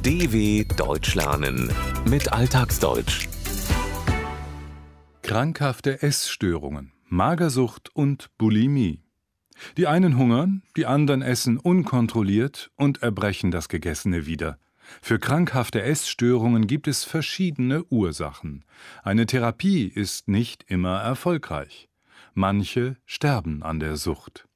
DW Deutsch lernen mit Alltagsdeutsch. Krankhafte Essstörungen, Magersucht und Bulimie. Die einen hungern, die anderen essen unkontrolliert und erbrechen das Gegessene wieder. Für krankhafte Essstörungen gibt es verschiedene Ursachen. Eine Therapie ist nicht immer erfolgreich. Manche sterben an der Sucht.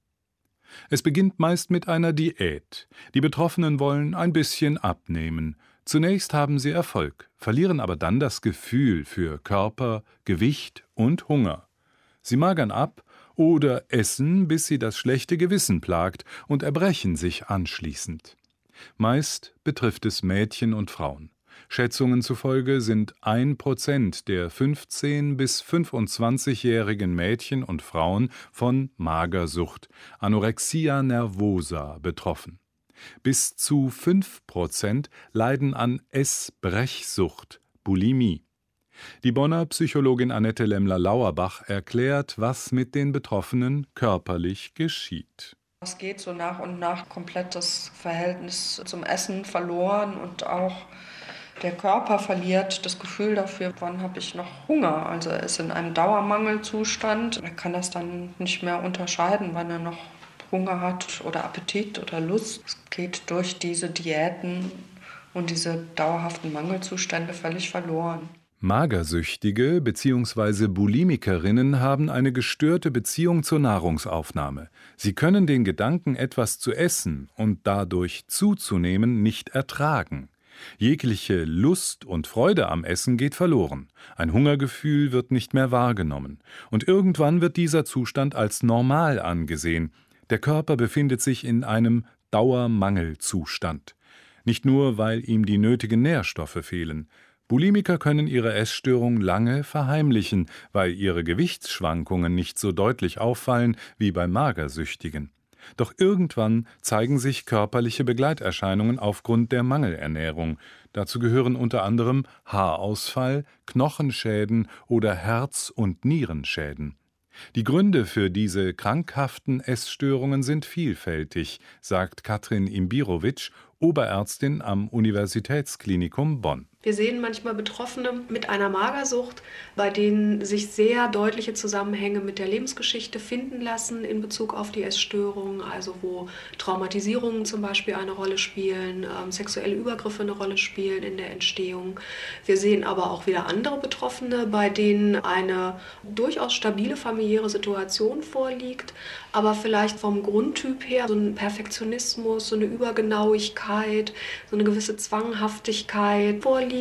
Es beginnt meist mit einer Diät. Die Betroffenen wollen ein bisschen abnehmen. Zunächst haben sie Erfolg, verlieren aber dann das Gefühl für Körper, Gewicht und Hunger. Sie magern ab oder essen, bis sie das schlechte Gewissen plagt und erbrechen sich anschließend. Meist betrifft es Mädchen und Frauen. Schätzungen zufolge sind 1% der 15- bis 25-jährigen Mädchen und Frauen von Magersucht, Anorexia nervosa, betroffen. Bis zu 5% leiden an Essbrechsucht, Bulimie. Die Bonner Psychologin Annette Lemmler-Lauerbach erklärt, was mit den Betroffenen körperlich geschieht. Es geht so nach und nach komplett das Verhältnis zum Essen verloren und auch der Körper verliert das Gefühl dafür, wann habe ich noch Hunger. Also er ist in einem Dauermangelzustand. Er kann das dann nicht mehr unterscheiden, wann er noch Hunger hat oder Appetit oder Lust. Es geht durch diese Diäten und diese dauerhaften Mangelzustände völlig verloren. Magersüchtige bzw. Bulimikerinnen haben eine gestörte Beziehung zur Nahrungsaufnahme. Sie können den Gedanken, etwas zu essen und dadurch zuzunehmen, nicht ertragen. Jegliche Lust und Freude am Essen geht verloren. Ein Hungergefühl wird nicht mehr wahrgenommen. Und irgendwann wird dieser Zustand als normal angesehen. Der Körper befindet sich in einem Dauermangelzustand. Nicht nur, weil ihm die nötigen Nährstoffe fehlen. Bulimiker können ihre Essstörung lange verheimlichen, weil ihre Gewichtsschwankungen nicht so deutlich auffallen wie bei Magersüchtigen. Doch irgendwann zeigen sich körperliche Begleiterscheinungen aufgrund der Mangelernährung. Dazu gehören unter anderem Haarausfall, Knochenschäden oder Herz- und Nierenschäden. Die Gründe für diese krankhaften Essstörungen sind vielfältig, sagt Katrin Imbirovic, Oberärztin am Universitätsklinikum Bonn. Wir sehen manchmal Betroffene mit einer Magersucht, bei denen sich sehr deutliche Zusammenhänge mit der Lebensgeschichte finden lassen in Bezug auf die Essstörung, also wo Traumatisierungen zum Beispiel eine Rolle spielen, sexuelle Übergriffe eine Rolle spielen in der Entstehung. Wir sehen aber auch wieder andere Betroffene, bei denen eine durchaus stabile familiäre Situation vorliegt, aber vielleicht vom Grundtyp her so ein Perfektionismus, so eine Übergenauigkeit, so eine gewisse Zwanghaftigkeit vorliegt.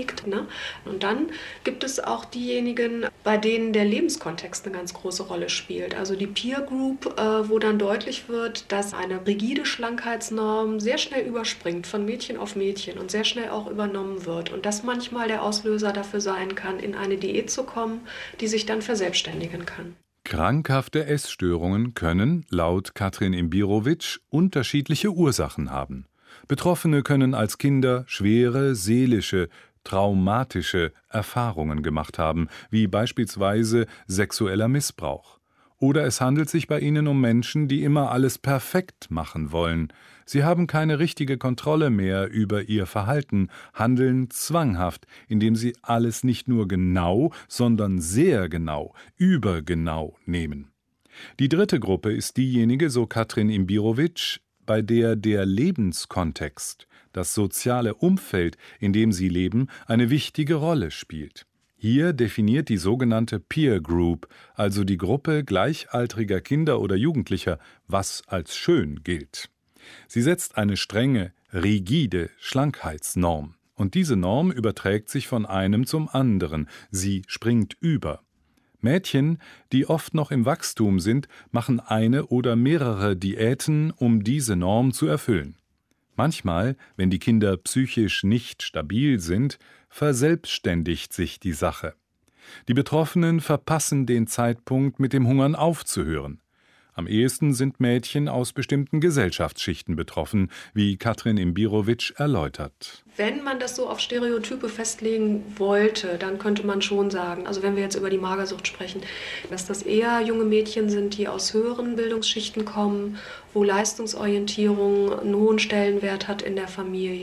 Und dann gibt es auch diejenigen, bei denen der Lebenskontext eine ganz große Rolle spielt. Also die Peer Group, wo dann deutlich wird, dass eine rigide Schlankheitsnorm sehr schnell überspringt von Mädchen auf Mädchen und sehr schnell auch übernommen wird. Und das manchmal der Auslöser dafür sein kann, in eine Diät zu kommen, die sich dann verselbstständigen kann. Krankhafte Essstörungen können, laut Katrin Imbirovic, unterschiedliche Ursachen haben. Betroffene können als Kinder schwere seelische, traumatische Erfahrungen gemacht haben, wie beispielsweise sexueller Missbrauch. Oder es handelt sich bei ihnen um Menschen, die immer alles perfekt machen wollen. Sie haben keine richtige Kontrolle mehr über ihr Verhalten, handeln zwanghaft, indem sie alles nicht nur genau, sondern sehr genau, übergenau nehmen. Die dritte Gruppe ist diejenige, so Katrin Imbirovic, bei der der Lebenskontext, das soziale Umfeld, in dem sie leben, eine wichtige Rolle spielt. Hier definiert die sogenannte Peer Group, also die Gruppe gleichaltriger Kinder oder Jugendlicher, was als schön gilt. Sie setzt eine strenge, rigide Schlankheitsnorm. Und diese Norm überträgt sich von einem zum anderen. Sie springt über. Mädchen, die oft noch im Wachstum sind, machen eine oder mehrere Diäten, um diese Norm zu erfüllen. Manchmal, wenn die Kinder psychisch nicht stabil sind, verselbstständigt sich die Sache. Die Betroffenen verpassen den Zeitpunkt, mit dem Hungern aufzuhören. Am ehesten sind Mädchen aus bestimmten Gesellschaftsschichten betroffen, wie Katrin Imbirovic erläutert. Wenn man das so auf Stereotype festlegen wollte, dann könnte man schon sagen, also wenn wir jetzt über die Magersucht sprechen, dass das eher junge Mädchen sind, die aus höheren Bildungsschichten kommen, wo Leistungsorientierung einen hohen Stellenwert hat in der Familie.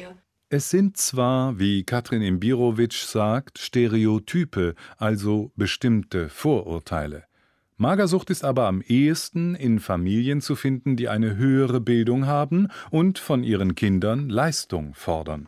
Es sind zwar, wie Katrin Imbirowitsch sagt, Stereotype, also bestimmte Vorurteile. Magersucht ist aber am ehesten in Familien zu finden, die eine höhere Bildung haben und von ihren Kindern Leistung fordern.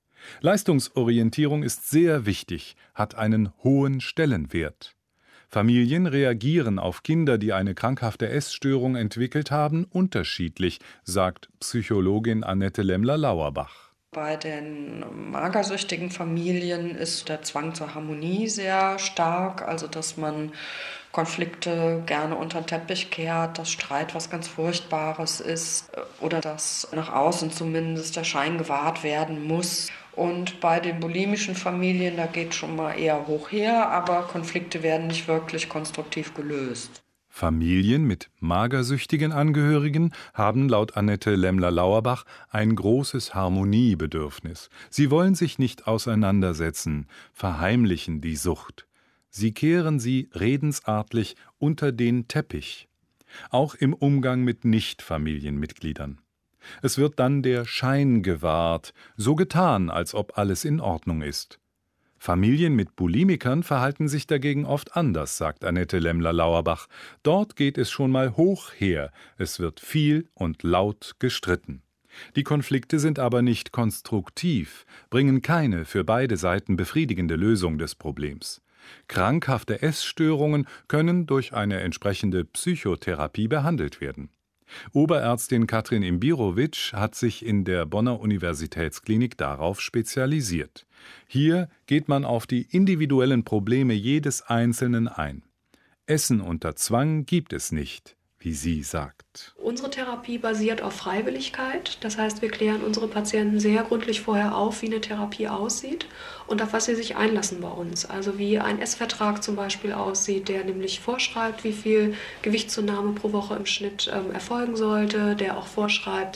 Leistungsorientierung ist sehr wichtig, hat einen hohen Stellenwert. Familien reagieren auf Kinder, die eine krankhafte Essstörung entwickelt haben, unterschiedlich, sagt Psychologin Annette Lemmler-Lauerbach. Bei den magersüchtigen Familien ist der Zwang zur Harmonie sehr stark, also dass man Konflikte gerne unter den Teppich kehrt, dass Streit was ganz Furchtbares ist oder dass nach außen zumindest der Schein gewahrt werden muss. Und bei den bulimischen Familien, da geht schon mal eher hoch her, aber Konflikte werden nicht wirklich konstruktiv gelöst. Familien mit magersüchtigen Angehörigen haben laut Annette Lemmler-Lauerbach ein großes Harmoniebedürfnis. Sie wollen sich nicht auseinandersetzen, verheimlichen die Sucht. Sie kehren sie redensartlich unter den Teppich. Auch im Umgang mit Nicht-Familienmitgliedern. Es wird dann der Schein gewahrt, so getan, als ob alles in Ordnung ist. Familien mit Bulimikern verhalten sich dagegen oft anders, sagt Annette Lemmler-Lauerbach. Dort geht es schon mal hoch her, es wird viel und laut gestritten. Die Konflikte sind aber nicht konstruktiv, bringen keine für beide Seiten befriedigende Lösung des Problems. Krankhafte Essstörungen können durch eine entsprechende Psychotherapie behandelt werden. Oberärztin Katrin Imbirowitsch hat sich in der Bonner Universitätsklinik darauf spezialisiert. Hier geht man auf die individuellen Probleme jedes Einzelnen ein. Essen unter Zwang gibt es nicht, wie sie sagt. Unsere Therapie basiert auf Freiwilligkeit. Das heißt, wir klären unsere Patienten sehr gründlich vorher auf, wie eine Therapie aussieht und auf was sie sich einlassen bei uns. Also wie ein Essvertrag zum Beispiel aussieht, der nämlich vorschreibt, wie viel Gewichtszunahme pro Woche im Schnitt erfolgen sollte, der auch vorschreibt,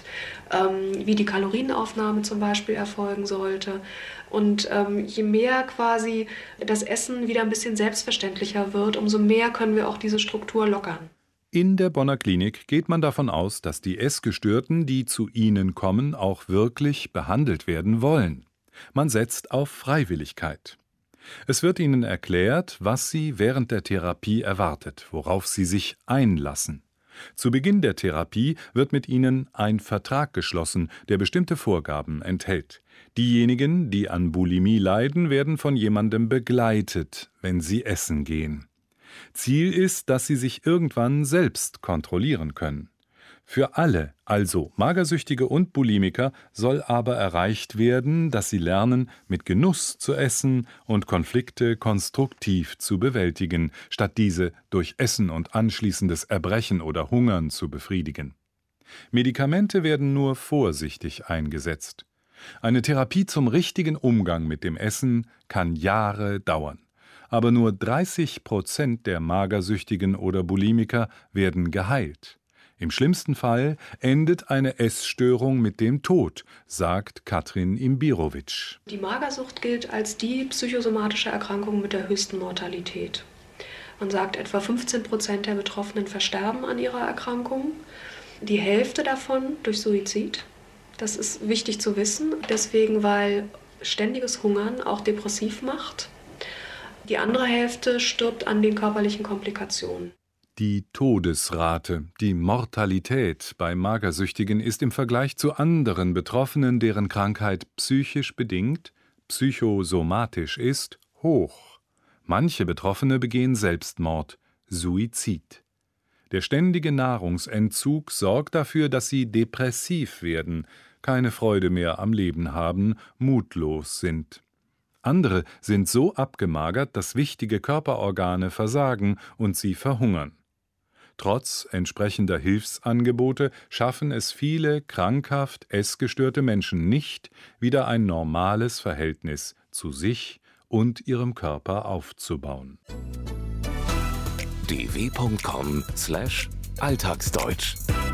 wie die Kalorienaufnahme zum Beispiel erfolgen sollte. Und je mehr quasi das Essen wieder ein bisschen selbstverständlicher wird, umso mehr können wir auch diese Struktur lockern. In der Bonner Klinik geht man davon aus, dass die Essgestörten, die zu ihnen kommen, auch wirklich behandelt werden wollen. Man setzt auf Freiwilligkeit. Es wird ihnen erklärt, was sie während der Therapie erwartet, worauf sie sich einlassen. Zu Beginn der Therapie wird mit ihnen ein Vertrag geschlossen, der bestimmte Vorgaben enthält. Diejenigen, die an Bulimie leiden, werden von jemandem begleitet, wenn sie essen gehen. Ziel ist, dass sie sich irgendwann selbst kontrollieren können. Für alle, also Magersüchtige und Bulimiker, soll aber erreicht werden, dass sie lernen, mit Genuss zu essen und Konflikte konstruktiv zu bewältigen, statt diese durch Essen und anschließendes Erbrechen oder Hungern zu befriedigen. Medikamente werden nur vorsichtig eingesetzt. Eine Therapie zum richtigen Umgang mit dem Essen kann Jahre dauern. Aber nur 30% der Magersüchtigen oder Bulimiker werden geheilt. Im schlimmsten Fall endet eine Essstörung mit dem Tod, sagt Katrin Imbirowitsch. Die Magersucht gilt als die psychosomatische Erkrankung mit der höchsten Mortalität. Man sagt, etwa 15% der Betroffenen versterben an ihrer Erkrankung, die Hälfte davon durch Suizid. Das ist wichtig zu wissen, deswegen, weil ständiges Hungern auch depressiv macht. Die andere Hälfte stirbt an den körperlichen Komplikationen. Die Todesrate, die Mortalität bei Magersüchtigen ist im Vergleich zu anderen Betroffenen, deren Krankheit psychisch bedingt, psychosomatisch ist, hoch. Manche Betroffene begehen Selbstmord, Suizid. Der ständige Nahrungsentzug sorgt dafür, dass sie depressiv werden, keine Freude mehr am Leben haben, mutlos sind. Andere sind so abgemagert, dass wichtige Körperorgane versagen und sie verhungern. Trotz entsprechender Hilfsangebote schaffen es viele krankhaft essgestörte Menschen nicht, wieder ein normales Verhältnis zu sich und ihrem Körper aufzubauen. dw.com/alltagsdeutsch